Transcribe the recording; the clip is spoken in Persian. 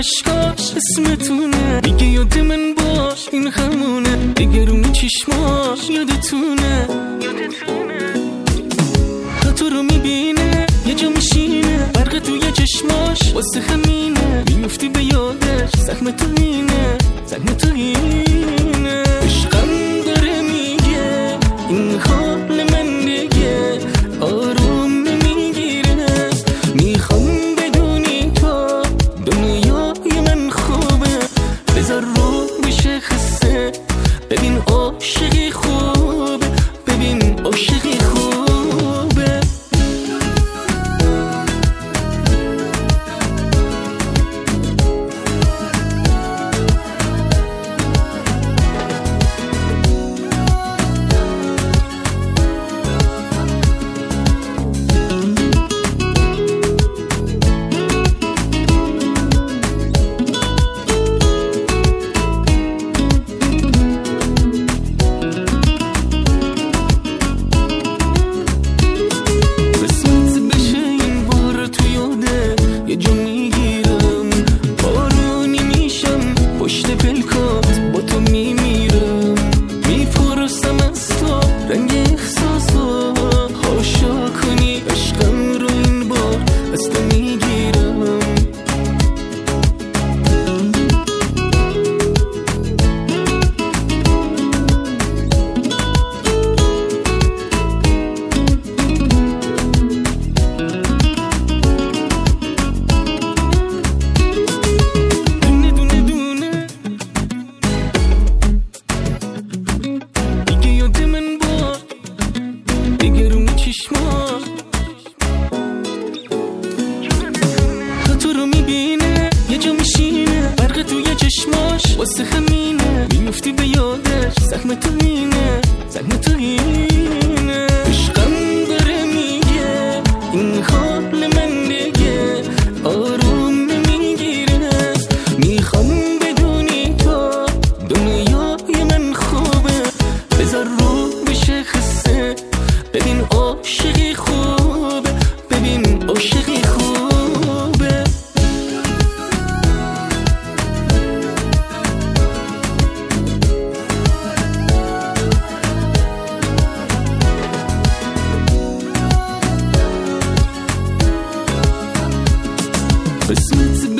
عشقاش اسمتونه، میگه یاد من باش این همونه، دیگه رو چشماش یادتونه. تو رو میبینه یه جا میشینه، برق توی چشماش واسه همینه، میفتی به یادش زخم تو اینه، زخم تو اینه. عشقم داره میگه این حال من دیگه آروم نمیگیره، میخوام بدونی تو دنیای من خوبه، بذار رو بشه خسته، ببین عاشقی خوبه، ببین عاشقی خوبه. یه جا میگیرم بارونی میشم، پشت پلکات با تو میمیرم، میپرسم از تو رنگ احساسا، هاشا کنی عشقم رو این بار از تو میگیرم. تو رو میبینه یه جا میشینه، برق توی چشماش واسه همینه، میفتی به یادش زخم تو اینه، زخم تو اینه. عشقم داره میگه این حال من دیگه آروم نمیگیره، میخوام بدونی تو دنیای من خوبه، بذار رو بشه خسته، ببین عاشقی خوبه، ببین عاشقی خوبه. قسمت